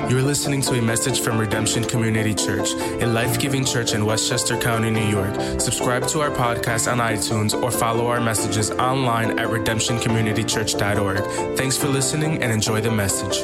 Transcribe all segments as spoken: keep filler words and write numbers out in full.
You're listening to a message from Redemption Community Church, a life-giving church in Westchester County, New York. Subscribe to our podcast on iTunes or follow our messages online at redemption community church dot org. Thanks for listening and enjoy the message.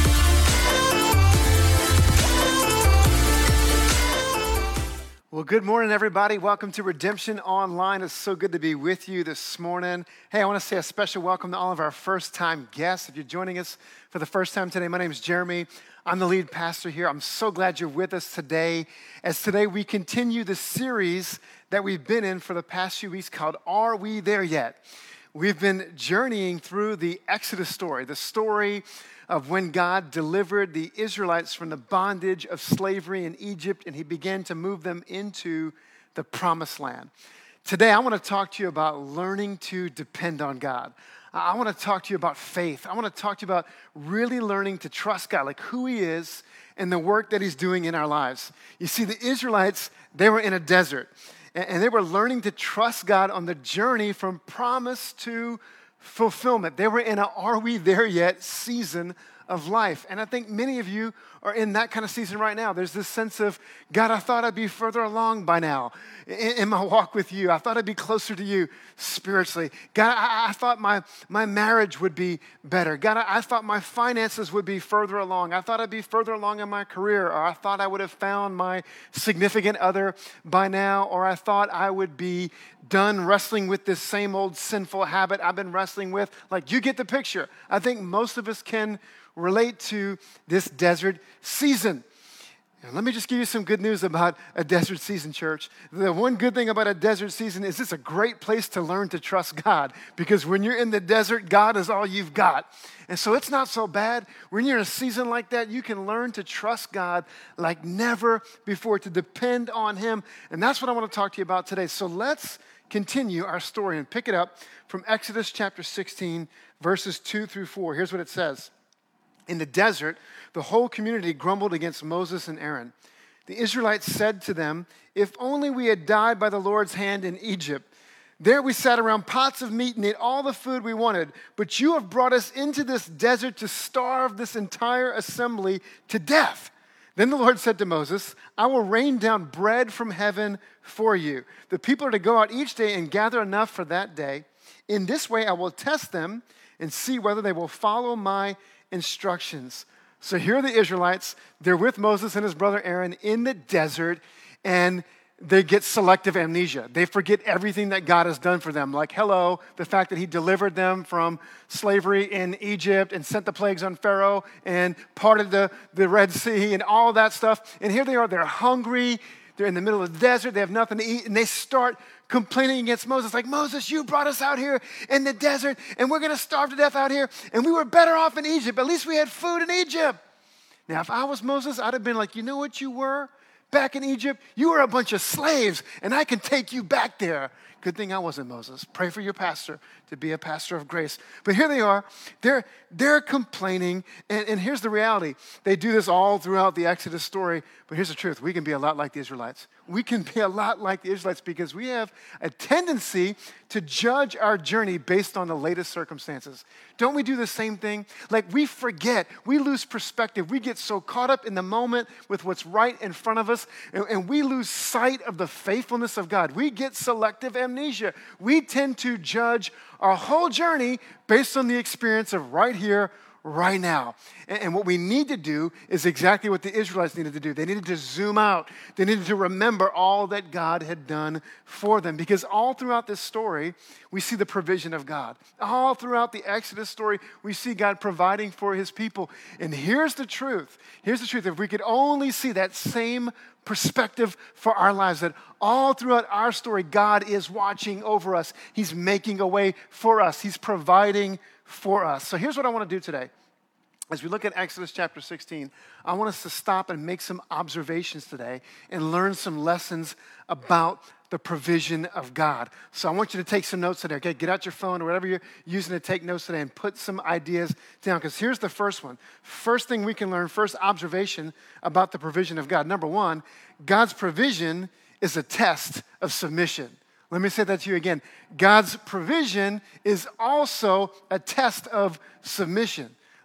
Well, good morning, everybody. Welcome to Redemption Online. It's so good to be with you this morning. Hey, I want to say a special welcome to all of our first-time guests. If you're joining us for the first time today, my name is Jeremy. I'm the lead pastor here. I'm so glad you're with us today, as today we continue the series that we've been in for the past few weeks called Are We There Yet? We've been journeying through the Exodus story, the story of when God delivered the Israelites from the bondage of slavery in Egypt, and he began to move them into the promised land. Today, I want to talk to you about learning to depend on God. I want to talk to you about faith. I want to talk to you about really learning to trust God, like who he is and the work that he's doing in our lives. You see, the Israelites, they were in a desert, and they were learning to trust God on the journey from promise to fulfillment. They were in a "Are we there yet" season of life. And I think many of you are in that kind of season right now. There's this sense of, God, I thought I'd be further along by now in, in my walk with you. I thought I'd be closer to you spiritually. God, I, I thought my, my marriage would be better. God, I, I thought my finances would be further along. I thought I'd be further along in my career, or I thought I would have found my significant other by now, or I thought I would be done wrestling with this same old sinful habit I've been wrestling with. Like, you get the picture. I think most of us can relate to this desert season. And let me just give you some good news about a desert season, church. The one good thing about a desert season is it's a great place to learn to trust God, because when you're in the desert, God is all you've got. And so it's not so bad. When you're in a season like that, you can learn to trust God like never before, to depend on him. And that's what I want to talk to you about today. So let's continue our story and pick it up from Exodus chapter sixteen, verses two through four. Here's what it says. In the desert, the whole community grumbled against Moses and Aaron. The Israelites said to them, "If only we had died by the Lord's hand in Egypt. There we sat around pots of meat and ate all the food we wanted. But you have brought us into this desert to starve this entire assembly to death." Then the Lord said to Moses, "I will rain down bread from heaven for you. The people are to go out each day and gather enough for that day. In this way I will test them and see whether they will follow my instructions." So here are the Israelites. They're with Moses and his brother Aaron in the desert, and they get selective amnesia. They forget everything that God has done for them. Like, hello, the fact that he delivered them from slavery in Egypt and sent the plagues on Pharaoh and parted the, the Red Sea and all that stuff. And here they are, they're hungry. They're in the middle of the desert. They have nothing to eat, and they start complaining against Moses, like, "Moses, you brought us out here in the desert, and we're going to starve to death out here, and we were better off in Egypt. At least we had food in Egypt." Now, if I was Moses, I'd have been like, "You know what you were back in Egypt? You were a bunch of slaves, and I can take you back there." Good thing I wasn't Moses. Pray for your pastor to be a pastor of grace. But here they are. They're, they're complaining, and, and here's the reality. They do this all throughout the Exodus story, but here's the truth. We can be a lot like the Israelites. We can be a lot like the Israelites because we have a tendency to judge our journey based on the latest circumstances. Don't we do the same thing? Like, we forget, we lose perspective. We get so caught up in the moment with what's right in front of us, and, and we lose sight of the faithfulness of God. We get selective amnesia. We tend to judge our whole journey based on the experience of right here, right now. And, and what we need to do is exactly what the Israelites needed to do. They needed to zoom out. They needed to remember all that God had done for them. Because all throughout this story, we see the provision of God. All throughout the Exodus story, we see God providing for his people. And here's the truth. Here's the truth. If we could only see that same perspective for our lives, that all throughout our story, God is watching over us. He's making a way for us. He's providing for us. So here's what I want to do today. As we look at Exodus chapter sixteen, I want us to stop and make some observations today and learn some lessons about the provision of God. So I want you to take some notes today, okay? Get out your phone or whatever you're using to take notes today and put some ideas down, because here's the first one. First thing we can learn, first observation about the provision of God. Number one, God's provision is a test of submission. Let me say that to you again. God's provision is also a test of submission.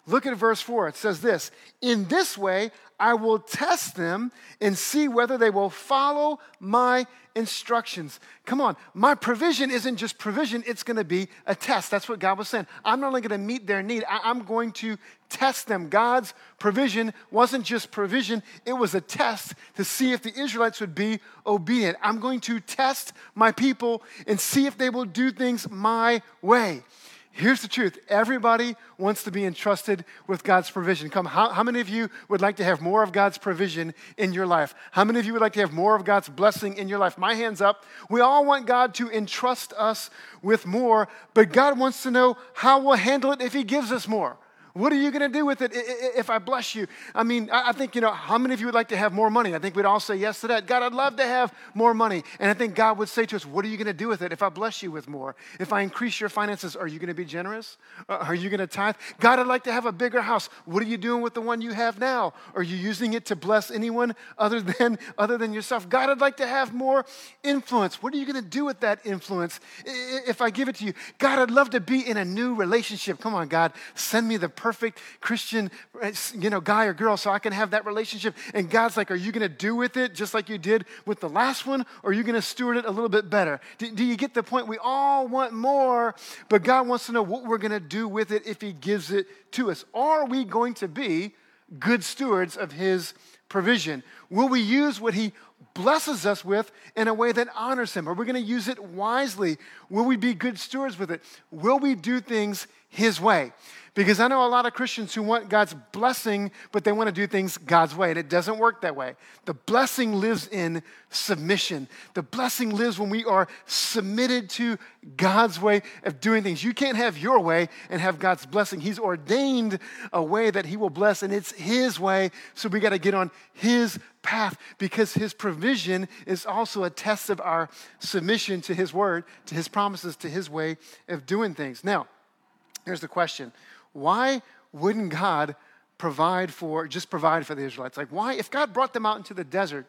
Look at verse four. It says this, in this way, I will test them and see whether they will follow my instructions. Come on, my provision isn't just provision, it's going to be a test. That's what God was saying. I'm not only going to meet their need, I- I'm going to test them. God's provision wasn't just provision, it was a test to see if the Israelites would be obedient. I'm going to test my people and see if they will do things my way. Here's the truth. Everybody wants to be entrusted with God's provision. Come, how, how many of you would like to have more of God's provision in your life? How many of you would like to have more of God's blessing in your life? My hand's up. We all want God to entrust us with more, but God wants to know how we'll handle it if he gives us more. What are you going to do with it if I bless you? I mean, I think, you know, how many of you would like to have more money? I think we'd all say yes to that. God, I'd love to have more money. And I think God would say to us, what are you going to do with it if I bless you with more? If I increase your finances, are you going to be generous? Are you going to tithe? God, I'd like to have a bigger house. What are you doing with the one you have now? Are you using it to bless anyone other than, other than yourself? God, I'd like to have more influence. What are you going to do with that influence if I give it to you? God, I'd love to be in a new relationship. Come on, God, send me the perfect Christian, you know, guy or girl so I can have that relationship. And God's like, are you going to do with it just like you did with the last one? Or are you going to steward it a little bit better? Do, do you get the point? We all want more, but God wants to know what we're going to do with it if he gives it to us. Are we going to be good stewards of his provision? Will we use what he blesses us with in a way that honors him? Are we going to use it wisely? Will we be good stewards with it? Will we do things his way? Because I know a lot of Christians who want God's blessing, but they want to do things God's way, and it doesn't work that way. The blessing lives in submission. The blessing lives when we are submitted to God's way of doing things. You can't have your way and have God's blessing. He's ordained a way that he will bless, and it's his way, so we got to get on his path because his provision is also a test of our submission to his word, to his promises, to his way of doing things. Now, here's the question. Why wouldn't God provide for, just provide for the Israelites? Like why, if God brought them out into the desert,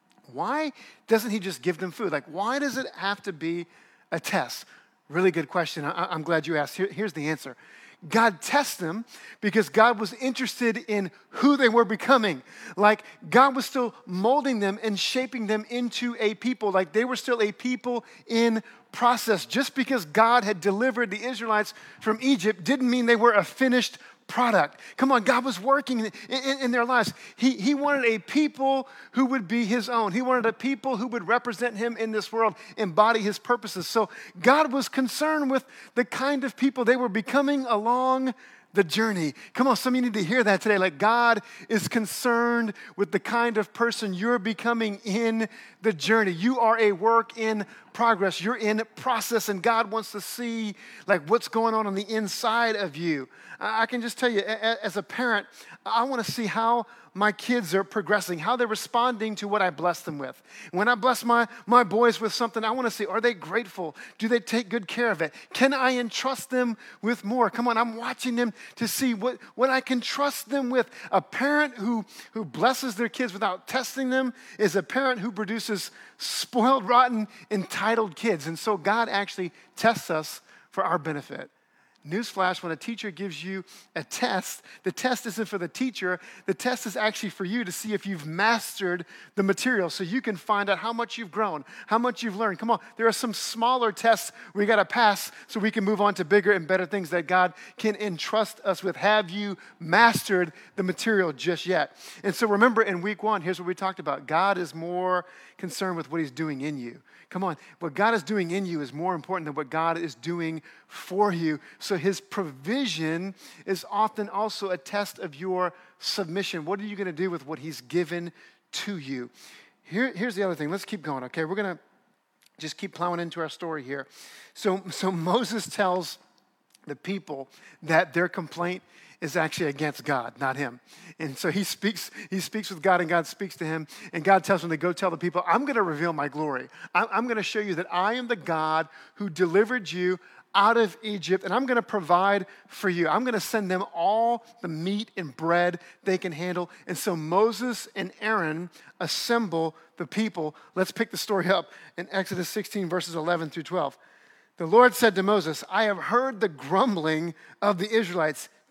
why doesn't he just give them food? Like why does it have to be a test? Really good question. I, I'm glad you asked. Here, here's the answer. God tests them because God was interested in who they were becoming. Like God was still molding them and shaping them into a people. Like they were still a people in process. Just because God had delivered the Israelites from Egypt didn't mean they were a finished product. Come on, God was working in, in, in their lives. He, he wanted a people who would be his own. He wanted a people who would represent him in this world, embody his purposes. So God was concerned with the kind of people they were becoming along the journey. Come on, some of you need to hear that today. Like God is concerned with the kind of person you're becoming in the journey. You are a work in progress. You're in process, and God wants to see like what's going on on the inside of you. I can just tell you, as a parent, I want to see how my kids are progressing, how they're responding to what I bless them with. When I bless my, my boys with something, I want to see, are they grateful? Do they take good care of it? Can I entrust them with more? Come on, I'm watching them to see what, what I can trust them with. A parent who, who blesses their kids without testing them is a parent who produces spoiled, rotten, entitled kids. And so God actually tests us for our benefit. Newsflash, when a teacher gives you a test, the test isn't for the teacher. The test is actually for you to see if you've mastered the material so you can find out how much you've grown, how much you've learned. Come on, there are some smaller tests we got to pass so we can move on to bigger and better things that God can entrust us with. Have you mastered the material just yet? And so remember in week one, here's what we talked about. God is more concerned with what he's doing in you. Come on, what God is doing in you is more important than what God is doing for you. So his provision is often also a test of your submission. What are you going to do with what he's given to you? Here, here's the other thing. Let's keep going, okay? We're going to just keep plowing into our story here. So, so Moses tells the people that their complaint is actually against God, not him. And so he speaks, he speaks with God, and God speaks to him, and God tells him to go tell the people, I'm going to reveal my glory. I'm going to show you that I am the God who delivered you out of Egypt, and I'm going to provide for you. I'm going to send them all the meat and bread they can handle. And so Moses and Aaron assemble the people. Let's pick the story up in Exodus sixteen, verses eleven through twelve. The Lord said to Moses, I have heard the grumbling of the Israelites.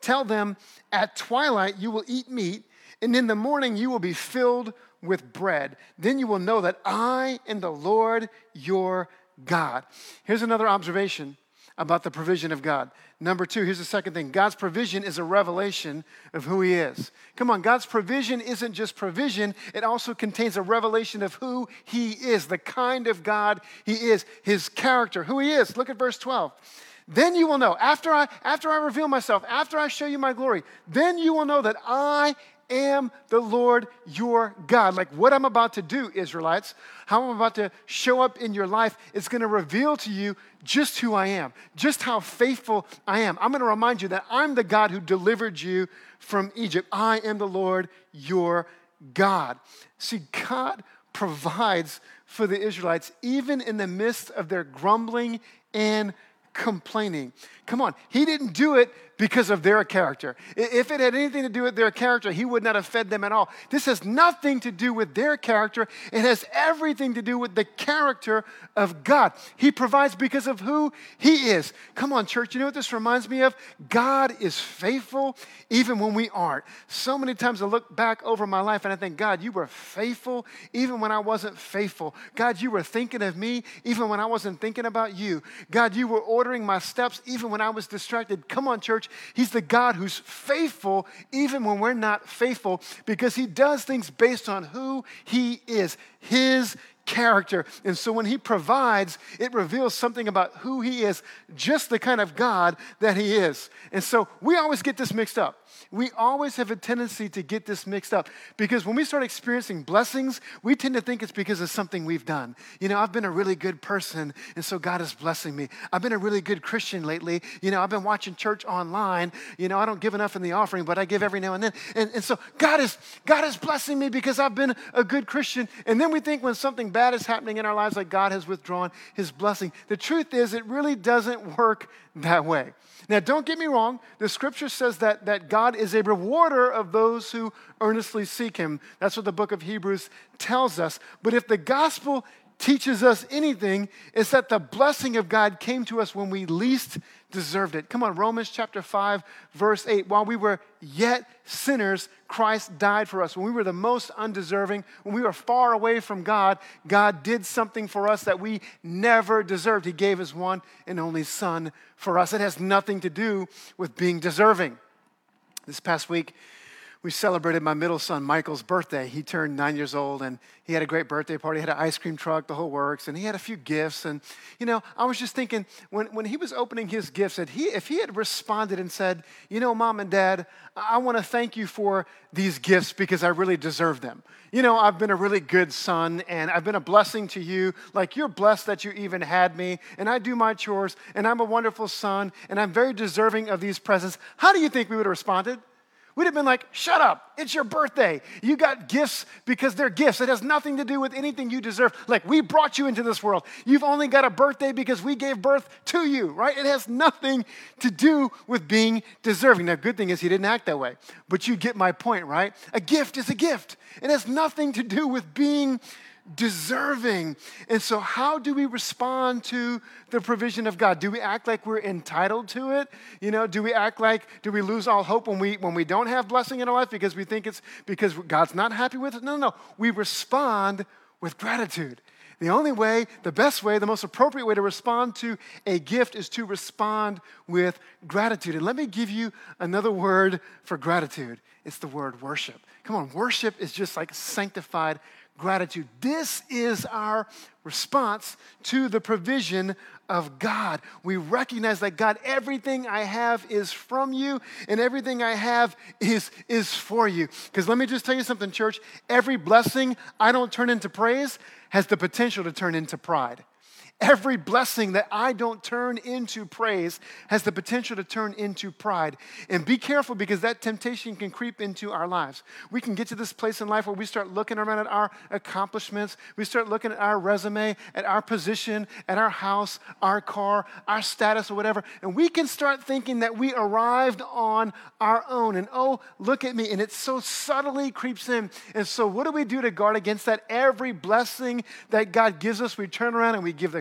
Tell them, at twilight you will eat meat, and in the morning you will be filled with bread. Then you will know that I am the Lord your God. Here's another observation about the provision of God. Number two, here's the second thing. God's provision is a revelation of who he is. Come on, God's provision isn't just provision. It also contains a revelation of who he is, the kind of God he is, his character, who he is. Look at verse twelve. Then you will know, after I, after I reveal myself, after I show you my glory, then you will know that I am the Lord your God. Like what I'm about to do, Israelites, how I'm about to show up in your life, it's going to reveal to you just who I am, just how faithful I am. I'm going to remind you that I'm the God who delivered you from Egypt. I am the Lord your God. See, God provides for the Israelites even in the midst of their grumbling and complaining. Come on, he didn't do it because of their character. If it had anything to do with their character, he would not have fed them at all. This has nothing to do with their character. It has everything to do with the character of God. He provides because of who he is. Come on, church, you know what this reminds me of? God is faithful even when we aren't. So many times I look back over my life and I think, God, you were faithful even when I wasn't faithful. God, you were thinking of me even when I wasn't thinking about you. God, you were ordering my steps even when I was distracted. Come on, church. He's the God who's faithful even when we're not faithful because he does things based on who he is, his character. And so when he provides, it reveals something about who he is, just the kind of God that he is. And so we always get this mixed up. We always have a tendency to get this mixed up because when we start experiencing blessings, we tend to think it's because of something we've done. You know, I've been a really good person, and so God is blessing me. I've been a really good Christian lately. You know, I've been watching church online. You know, I don't give enough in the offering, but I give every now and then. And, and so God is, God is blessing me because I've been a good Christian. And then we think when something bad is happening in our lives, like God has withdrawn his blessing. The truth is, it really doesn't work that way. Now, don't get me wrong. The scripture says that, that God is a rewarder of those who earnestly seek him. That's what the book of Hebrews tells us. But if the gospel teaches us anything, it's that the blessing of God came to us when we least deserved it. Come on, Romans chapter five, verse eight. While we were yet sinners, Christ died for us. When we were the most undeserving, when we were far away from God, God did something for us that we never deserved. He gave his one and only Son for us. It has nothing to do with being deserving. This past week, we celebrated my middle son, Michael's birthday. He turned nine years old, and he had a great birthday party. He had an ice cream truck, the whole works, and he had a few gifts. And, you know, I was just thinking, when, when he was opening his gifts, that he, if he had responded and said, you know, Mom and Dad, I want to thank you for these gifts because I really deserve them. You know, I've been a really good son, and I've been a blessing to you. Like, you're blessed that you even had me, and I do my chores, and I'm a wonderful son, and I'm very deserving of these presents. How do you think we would have responded? We'd have been like, shut up, it's your birthday. You got gifts because they're gifts. It has nothing to do with anything you deserve. Like, we brought you into this world. You've only got a birthday because we gave birth to you, right? It has nothing to do with being deserving. Now, good thing is he didn't act that way. But you get my point, right? A gift is a gift. It has nothing to do with being deserving. And so how do we respond to the provision of God? Do we act like we're entitled to it? You know, do we act like, do we lose all hope when we when we don't have blessing in our life because we think it's because God's not happy with it? No, no, no. We respond with gratitude. The only way, the best way, the most appropriate way to respond to a gift is to respond with gratitude. And let me give you another word for gratitude. It's the word worship. Come on, worship is just like sanctified gratitude. This is our response to the provision of God. We recognize that, God, everything I have is from you, and everything I have is, is for you. Because let me just tell you something, church. Every blessing I don't turn into praise has the potential to turn into pride. Every blessing that I don't turn into praise has the potential to turn into pride. And be careful because that temptation can creep into our lives. We can get to this place in life where we start looking around at our accomplishments. We start looking at our resume, at our position, at our house, our car, our status or whatever. And we can start thinking that we arrived on our own. And oh, look at me. And it so subtly creeps in. And so what do we do to guard against that? Every blessing that God gives us, we turn around and we give the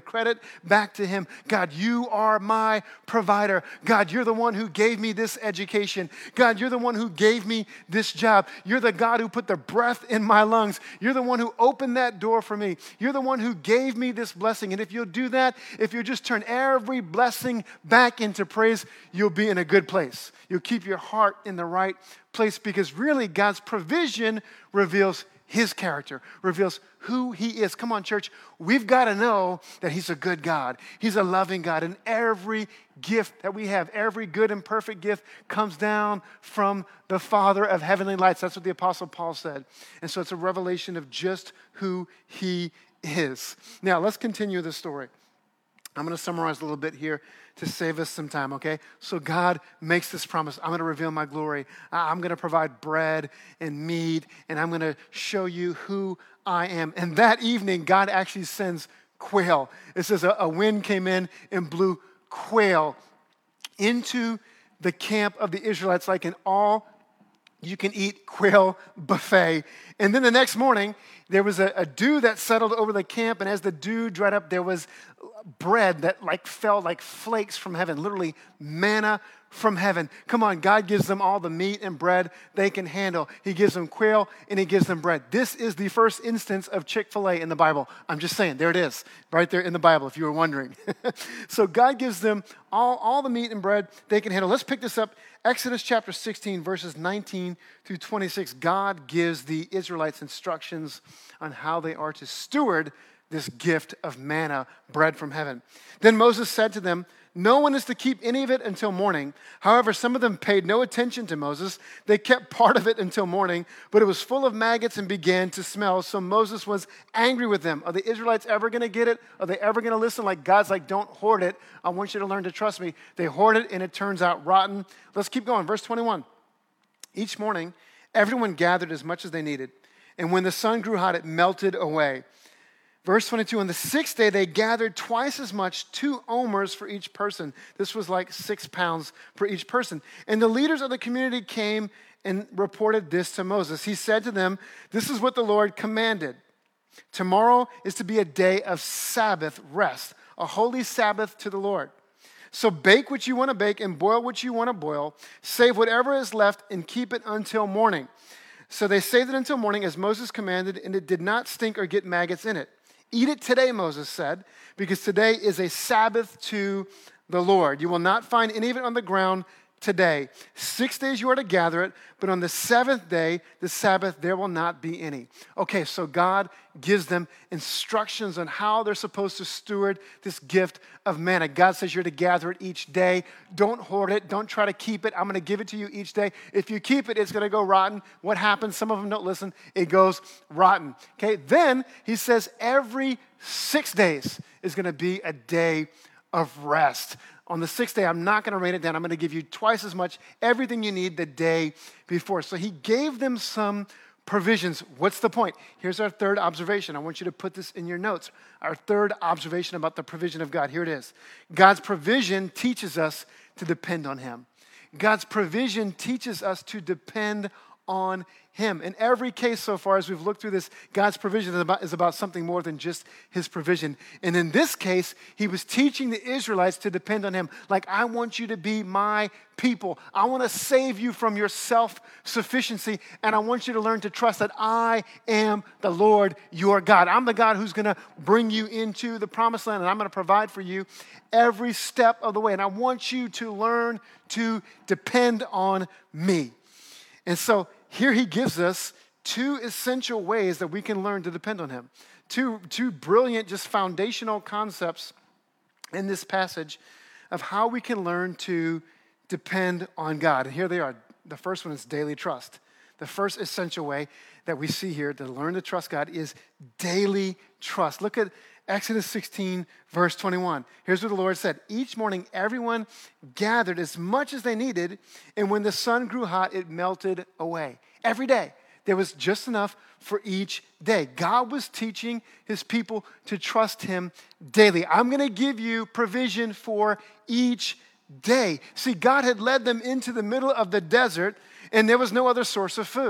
credit back to him. God, you are my provider. God, you're the one who gave me this education. God, you're the one who gave me this job. You're the God who put the breath in my lungs. You're the one who opened that door for me. You're the one who gave me this blessing. And if you'll do that, if you'll just turn every blessing back into praise, you'll be in a good place. You'll keep your heart in the right place, because really God's provision reveals his character, reveals who he is. Come on, church. We've got to know that he's a good God. He's a loving God. And every gift that we have, every good and perfect gift comes down from the Father of heavenly lights. That's what the Apostle Paul said. And so it's a revelation of just who he is. Now, let's continue the story. I'm going to summarize a little bit here to save us some time, okay? So God makes this promise. I'm going to reveal my glory. I'm going to provide bread and meat, and I'm going to show you who I am. And that evening, God actually sends quail. It says a, a wind came in and blew quail into the camp of the Israelites, like an all-you-can-eat quail buffet. And then the next morning, there was a, a dew that settled over the camp, and as the dew dried up, there was bread that like fell like flakes from heaven, literally manna from heaven. Come on, God gives them all the meat and bread they can handle. He gives them quail and he gives them bread. This is the first instance of Chick-fil-A in the Bible. I'm just saying, there it is, right there in the Bible, if you were wondering. So God gives them all, all the meat and bread they can handle. Let's pick this up. Exodus chapter sixteen, verses nineteen through twenty-six. God gives the Israelites instructions on how they are to steward this gift of manna, bread from heaven. Then Moses said to them, no one is to keep any of it until morning. However, some of them paid no attention to Moses. They kept part of it until morning, but it was full of maggots and began to smell. So Moses was angry with them. Are the Israelites ever going to get it? Are they ever going to listen? Like, God's like, don't hoard it. I want you to learn to trust me. They hoard it, and it turns out rotten. Let's keep going. Verse twenty-one. Each morning, everyone gathered as much as they needed. And when the sun grew hot, it melted away. Verse twenty-two, on the sixth day, they gathered twice as much, two omers for each person. This was like six pounds for each person. And the leaders of the community came and reported this to Moses. He said to them, this is what the Lord commanded. Tomorrow is to be a day of Sabbath rest, a holy Sabbath to the Lord. So bake what you want to bake and boil what you want to boil. Save whatever is left and keep it until morning. So they saved it until morning as Moses commanded, and it did not stink or get maggots in it. Eat it today, Moses said, because today is a Sabbath to the Lord. You will not find any of it on the ground today. Six days you are to gather it, but on the seventh day, the Sabbath, there will not be any. Okay, so God gives them instructions on how they're supposed to steward this gift of manna. God says you're to gather it each day. Don't hoard it. Don't try to keep it. I'm going to give it to you each day. If you keep it, it's going to go rotten. What happens? Some of them don't listen. It goes rotten. Okay, then he says every six days is going to be a day of rest. On the sixth day, I'm not going to rain it down. I'm going to give you twice as much, everything you need the day before. So he gave them some provisions. What's the point? Here's our third observation. I want you to put this in your notes. Our third observation about the provision of God. Here it is. God's provision teaches us to depend on him. God's provision teaches us to depend on him. In every case so far, as we've looked through this, God's provision is about, is about something more than just his provision. And in this case, he was teaching the Israelites to depend on him. Like, I want you to be my people. I want to save you from your self-sufficiency, and I want you to learn to trust that I am the Lord your God. I'm the God who's going to bring you into the promised land, and I'm going to provide for you every step of the way. And I want you to learn to depend on me. And so here he gives us two essential ways that we can learn to depend on him. Two, two brilliant, just foundational concepts in this passage of how we can learn to depend on God. And here they are. The first one is daily trust. The first essential way that we see here to learn to trust God is daily trust. Look at Exodus sixteen, verse twenty-one. Here's what the Lord said. Each morning, everyone gathered as much as they needed, and when the sun grew hot, it melted away. Every day, there was just enough for each day. God was teaching his people to trust him daily. I'm going to give you provision for each day. See, God had led them into the middle of the desert, and there was no other source of food.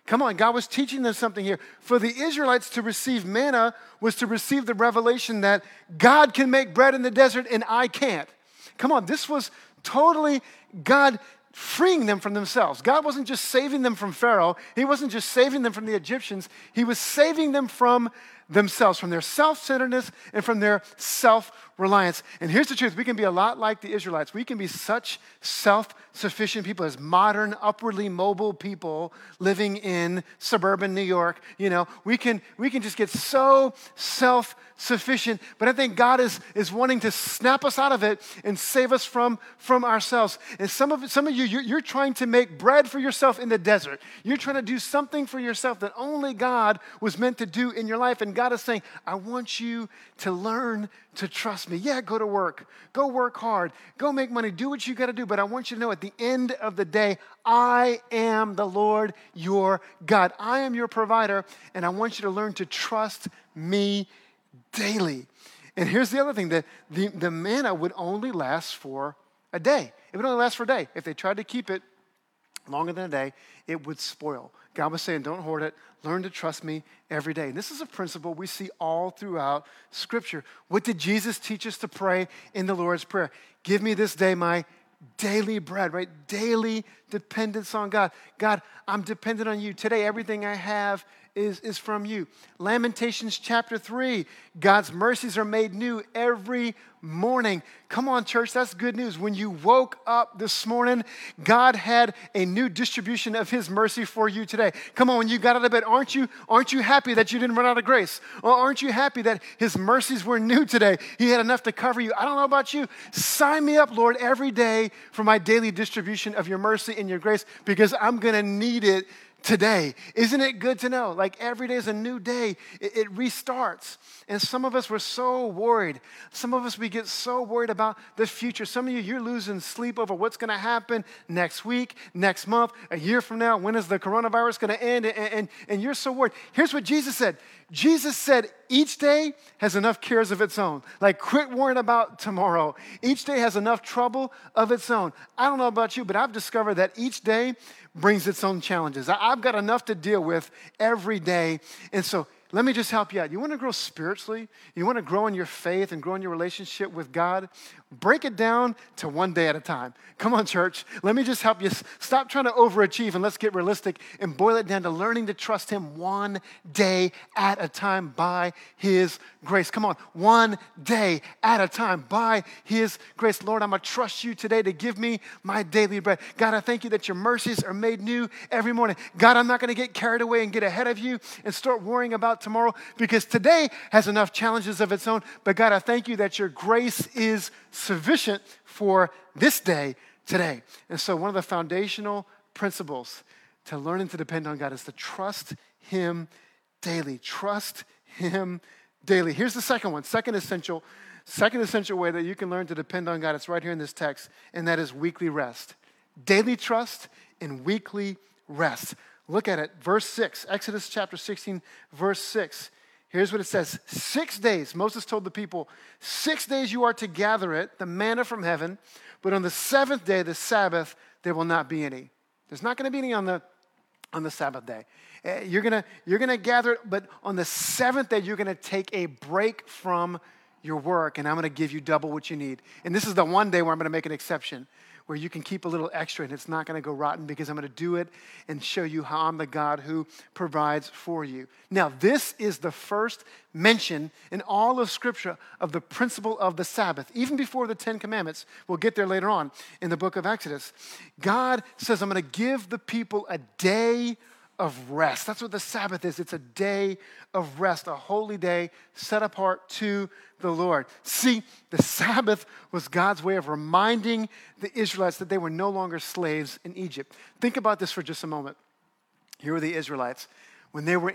Come on, God was teaching them something here. For the Israelites to receive manna was to receive the revelation that God can make bread in the desert and I can't. Come on, this was totally God freeing them from themselves. God wasn't just saving them from Pharaoh. He wasn't just saving them from the Egyptians. He was saving them from themselves, from their self-centeredness and from their self-reliance. And here's the truth. We can be a lot like the Israelites. We can be such self-sufficient people as modern, upwardly mobile people living in suburban New York. You know, we can we can just get so self-sufficient. But I think God is, is wanting to snap us out of it and save us from, from ourselves. And some of some of you, you're, you're trying to make bread for yourself in the desert. You're trying to do something for yourself that only God was meant to do in your life. And God is saying, I want you to learn to trust me. Yeah, go to work. Go work hard. Go make money. Do what you got to do. But I want you to know at the end of the day, I am the Lord your God. I am your provider, and I want you to learn to trust me daily. And here's the other thing, that the, the manna would only last for a day. It would only last for a day. If they tried to keep it longer than a day, it would spoil. God was saying, don't hoard it. Learn to trust me every day. And this is a principle we see all throughout Scripture. What did Jesus teach us to pray in the Lord's Prayer? Give me this day my daily bread, right? Daily dependence on God. God, I'm dependent on you. Today, everything I have is, is from you. Lamentations chapter three, God's mercies are made new every morning. Come on, church, that's good news. When you woke up this morning, God had a new distribution of his mercy for you today. Come on, when you got out of bed, aren't you, aren't you happy that you didn't run out of grace? Or aren't you happy that his mercies were new today? He had enough to cover you. I don't know about you. Sign me up, Lord, every day for my daily distribution of your mercy and your grace, because I'm going to need it today. Isn't it good to know? Like every day is a new day. It, it restarts. And some of us, we're so worried. Some of us, we get so worried about the future. Some of you, you're losing sleep over what's going to happen next week, next month, a year from now. When is the coronavirus going to end? And, and, and you're so worried. Here's what Jesus said. Jesus said, each day has enough cares of its own. Like, quit worrying about tomorrow. Each day has enough trouble of its own. I don't know about you, but I've discovered that each day brings its own challenges. I've got enough to deal with every day. And so let me just help you out. You want to grow spiritually? You want to grow in your faith and grow in your relationship with God? Break it down to one day at a time. Come on, church. Let me just help you. Stop trying to overachieve and let's get realistic and boil it down to learning to trust him one day at a time by his grace. Come on, one day at a time by his grace. Lord, I'm going to trust you today to give me my daily bread. God, I thank you that your mercies are made new every morning. God, I'm not going to get carried away and get ahead of you and start worrying about tomorrow, because today has enough challenges of its own. But God, I thank you that your grace is sufficient for this day today. And so one of the foundational principles to learning to depend on God is to trust him daily. Trust him daily. Here's the second one. Second essential, second essential way that you can learn to depend on God. It's right here in this text, and that is weekly rest. Daily trust and weekly rest. Look at it, verse six, Exodus chapter sixteen, verse six. Here's what it says. Six days, Moses told the people, six days you are to gather it, the manna from heaven, but on the seventh day, the Sabbath, there will not be any. There's not going to be any on the, on the Sabbath day. Uh, you're going to you're gonna gather it, but on the seventh day, you're going to take a break from your work, and I'm going to give you double what you need. And this is the one day where I'm going to make an exception, where you can keep a little extra and it's not going to go rotten, because I'm going to do it and show you how I'm the God who provides for you. Now, this is the first mention in all of Scripture of the principle of the Sabbath, even before the Ten Commandments. We'll get there later on in the book of Exodus. God says, I'm going to give the people a day of rest. That's what the Sabbath is. It's a day of rest, a holy day set apart to the Lord. See, the Sabbath was God's way of reminding the Israelites that they were no longer slaves in Egypt. Think about this for just a moment. Here were the Israelites. When they were in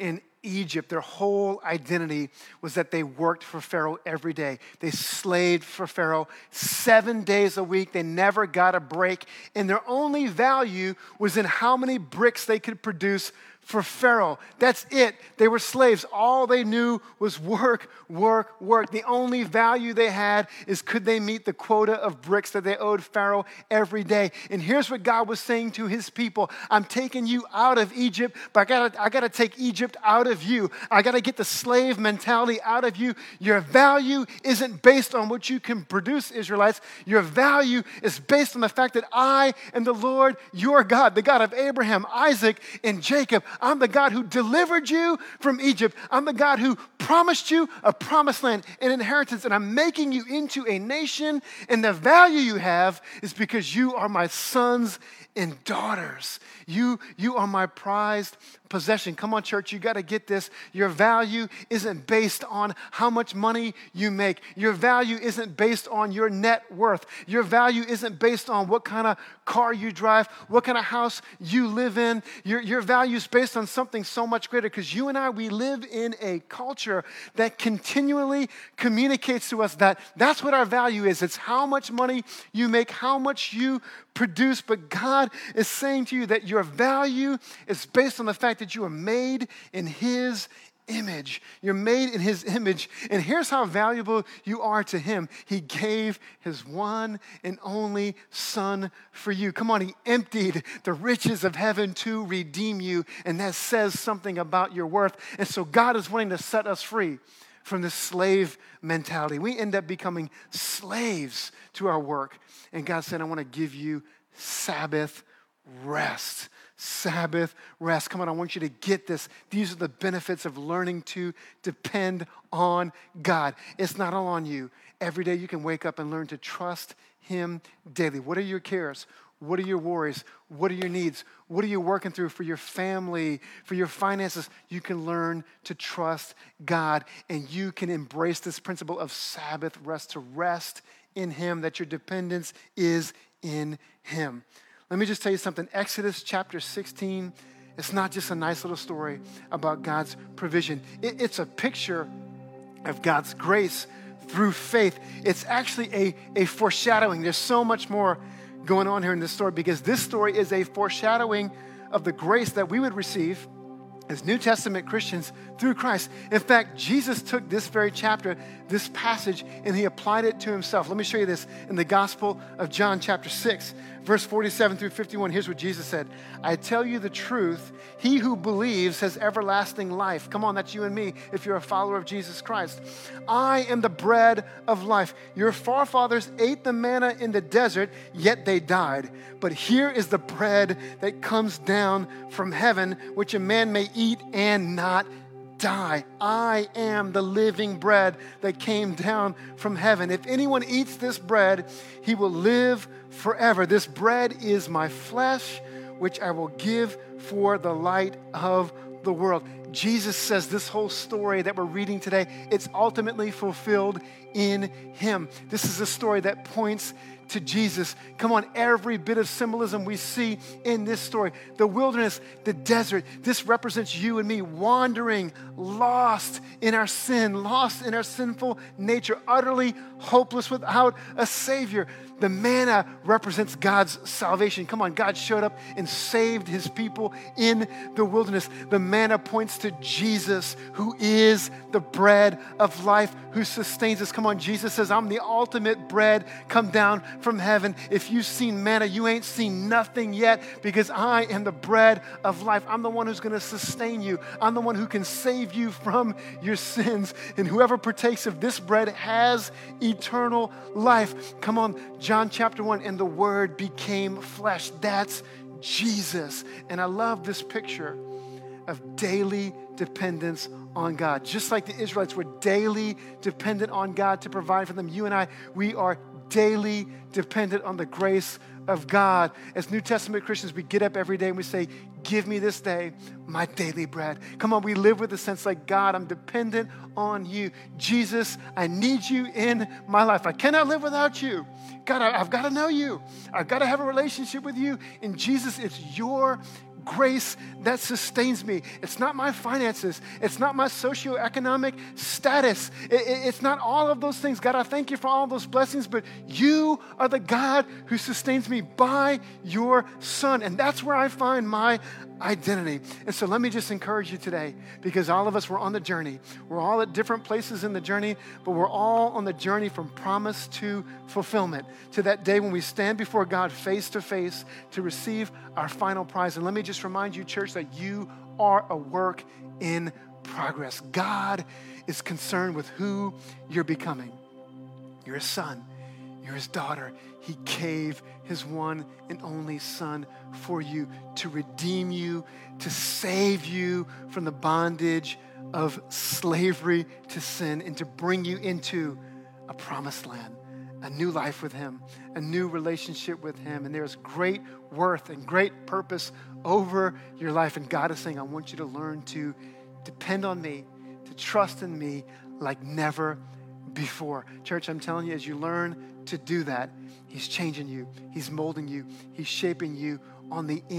Egypt, their whole identity was that they worked for Pharaoh every day. They slaved for Pharaoh seven days a week. They never got a break. And their only value was in how many bricks they could produce for Pharaoh. That's it. They were slaves. All they knew was work, work, work. The only value they had is could they meet the quota of bricks that they owed Pharaoh every day. And here's what God was saying to his people. I'm taking you out of Egypt, but I gotta, I gotta take Egypt out of you. I gotta get the slave mentality out of you. Your value isn't based on what you can produce, Israelites. Your value is based on the fact that I am the Lord, your God, the God of Abraham, Isaac, and Jacob. I'm the God who delivered you from Egypt. I'm the God who promised you a promised land, an inheritance, and I'm making you into a nation, and the value you have is because you are my sons and daughters. You, you are my prized possession. Come on, church, you got to get this. Your value isn't based on how much money you make. Your value isn't based on your net worth. Your value isn't based on what kind of car you drive, what kind of house you live in. Your, your value is based on something so much greater, because you and I, we live in a culture that continually communicates to us that that's what our value is. It's how much money you make, how much you produce. But God is saying to you that your value is based on the fact that you are made in his image. You're made in his image. And here's how valuable you are to him. He gave his one and only son for you. Come on, he emptied the riches of heaven to redeem you. And that says something about your worth. And so God is wanting to set us free from this slave mentality. We end up becoming slaves to our work. And God said, I want to give you Sabbath rest. Sabbath rest. Come on, I want you to get this. These are the benefits of learning to depend on God. It's not all on you. Every day you can wake up and learn to trust him daily. What are your cares? What are your worries? What are your needs? What are you working through for your family, for your finances? You can learn to trust God, and you can embrace this principle of Sabbath rest, to rest in him, that your dependence is in him. Let me just tell you something. Exodus chapter sixteen, it's not just a nice little story about God's provision. It, it's a picture of God's grace through faith. It's actually a, a foreshadowing. There's so much more going on here in this story, because this story is a foreshadowing of the grace that we would receive as New Testament Christians through Christ. In fact, Jesus took this very chapter, this passage, and he applied it to himself. Let me show you this in the Gospel of John chapter six, verse forty-seven through fifty-one. Here's what Jesus said. I tell you the truth, he who believes has everlasting life. Come on, that's you and me if you're a follower of Jesus Christ. I am the bread of life. Your forefathers ate the manna in the desert, yet they died. But here is the bread that comes down from heaven, which a man may eat and not die. I am the living bread that came down from heaven. If anyone eats this bread, he will live forever. This bread is my flesh, which I will give for the light of the world. Jesus says this whole story that we're reading today, it's ultimately fulfilled in him. This is a story that points to Jesus. Come on, every bit of symbolism we see in this story. The wilderness, the desert, this represents you and me wandering, lost in our sin, lost in our sinful nature, utterly hopeless without a Savior. The manna represents God's salvation. Come on, God showed up and saved his people in the wilderness. The manna points to Jesus, who is the bread of life, who sustains us. Come on, Jesus says, I'm the ultimate bread come down from heaven. If you've seen manna, you ain't seen nothing yet, because I am the bread of life. I'm the one who's going to sustain you. I'm the one who can save you from your sins. And whoever partakes of this bread has eternal life. Come on, John chapter one, and the Word became flesh. That's Jesus. And I love this picture of daily dependence on God. Just like the Israelites were daily dependent on God to provide for them, you and I, we are daily dependent on the grace of God. As New Testament Christians, we get up every day and we say, give me this day my daily bread. Come on, we live with a sense like, God, I'm dependent on you. Jesus, I need you in my life. I cannot live without you. God, I, I've got to know you. I've got to have a relationship with you. And Jesus, it's your grace that sustains me. It's not my finances. It's not my socioeconomic status. It, it, it's not all of those things. God, I thank you for all those blessings, but you are the God who sustains me by your Son. And that's where I find my identity. And so let me just encourage you today, because all of us were on the journey. We're all at different places in the journey, but we're all on the journey from promise to fulfillment, to that day when we stand before God face to face to receive our final prize. And let me just remind you, church, that you are a work in progress. God is concerned with who you're becoming. You're a son. You're his daughter. He gave his one and only Son for you to redeem you, to save you from the bondage of slavery to sin, and to bring you into a promised land, a new life with him, a new relationship with him. And there's great worth and great purpose over your life. And God is saying, I want you to learn to depend on me, to trust in me like never before. Church, I'm telling you, as you learn to do that, he's changing you, he's molding you, he's shaping you on the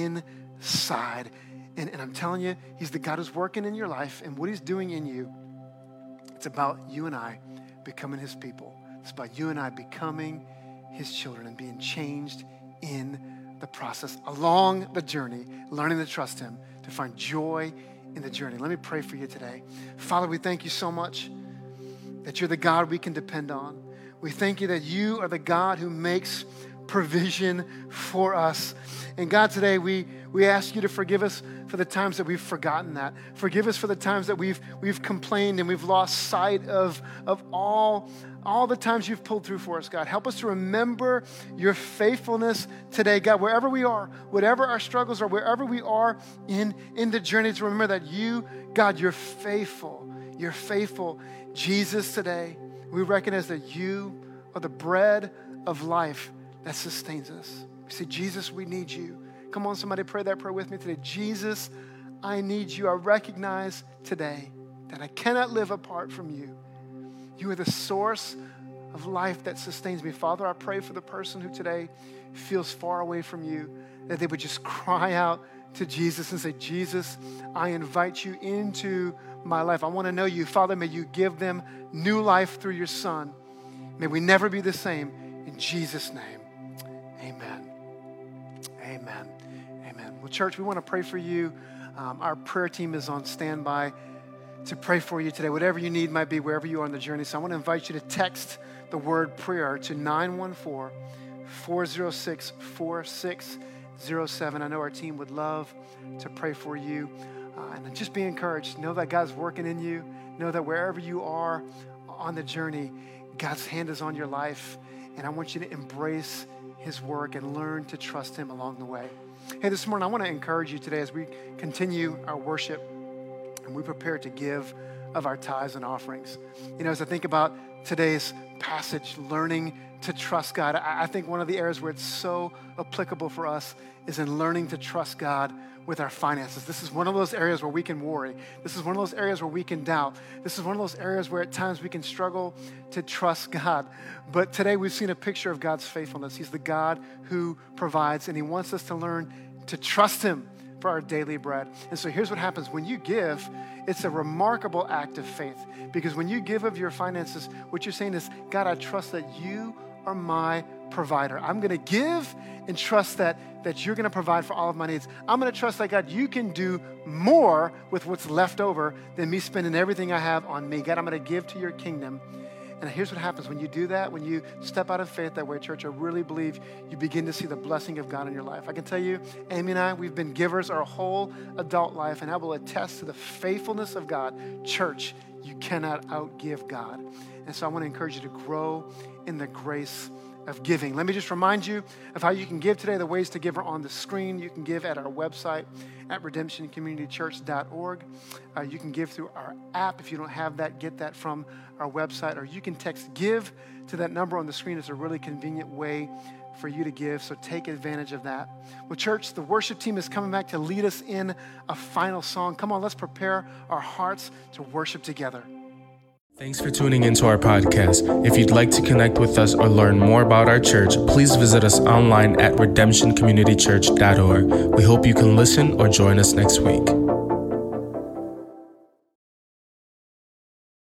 inside. And, and I'm telling you, he's the God who's working in your life, and what he's doing in you, it's about you and I becoming his people. It's about you and I becoming his children and being changed in the process, along the journey, learning to trust him, to find joy in the journey. Let me pray for you today. Father, we thank you so much that you're the God we can depend on. We thank you that you are the God who makes provision for us. And God, today we, we ask you to forgive us for the times that we've forgotten that. Forgive us for the times that we've we've complained and we've lost sight of, of all, all the times you've pulled through for us, God. Help us to remember your faithfulness today, God, wherever we are, whatever our struggles are, wherever we are in, in the journey, to remember that you, God, you're faithful. You're faithful. Jesus, today, we recognize that you are the bread of life that sustains us. We say, Jesus, we need you. Come on, somebody pray that prayer with me today. Jesus, I need you. I recognize today that I cannot live apart from you. You are the source of life that sustains me. Father, I pray for the person who today feels far away from you, that they would just cry out to Jesus and say, Jesus, I invite you into my life. I want to know you. Father, may you give them new life through your Son. May we never be the same. In Jesus' name, amen. Amen. Amen. Well, church, we want to pray for you. Um, our prayer team is on standby to pray for you today. Whatever you need might be wherever you are on the journey. So I want to invite you to text the word prayer to nine one four, four oh six, four six oh seven. I know our team would love to pray for you. Uh, and just be encouraged. Know that God's working in you. Know that wherever you are on the journey, God's hand is on your life. And I want you to embrace his work and learn to trust him along the way. Hey, this morning, I want to encourage you today as we continue our worship and we prepare to give of our tithes and offerings. You know, as I think about today's passage, learning to trust God, I, I think one of the areas where it's so applicable for us is in learning to trust God with our finances. This is one of those areas where we can worry. This is one of those areas where we can doubt. This is one of those areas where at times we can struggle to trust God. But today we've seen a picture of God's faithfulness. He's the God who provides, and he wants us to learn to trust him for our daily bread. And so here's what happens. When you give, it's a remarkable act of faith, because when you give of your finances, what you're saying is, God, I trust that you are my provider. I'm going to give and trust that, that you're going to provide for all of my needs. I'm going to trust that, God, you can do more with what's left over than me spending everything I have on me. God, I'm going to give to your kingdom. And here's what happens when you do that, when you step out of faith that way, church, I really believe you begin to see the blessing of God in your life. I can tell you, Amy and I, we've been givers our whole adult life, and I will attest to the faithfulness of God. Church, you cannot outgive God. And so I want to encourage you to grow in the grace of giving. Let me just remind you of how you can give today. The ways to give are on the screen. You can give at our website at redemption community church dot org. Uh, you can give through our app. If you don't have that, get that from our website. Or you can text GIVE to that number on the screen. It's a really convenient way for you to give, so take advantage of that. Well, church, the worship team is coming back to lead us in a final song. Come on, let's prepare our hearts to worship together. Thanks for tuning into our podcast. If you'd like to connect with us or learn more about our church, please visit us online at redemption community church dot org. We hope you can listen or join us next week.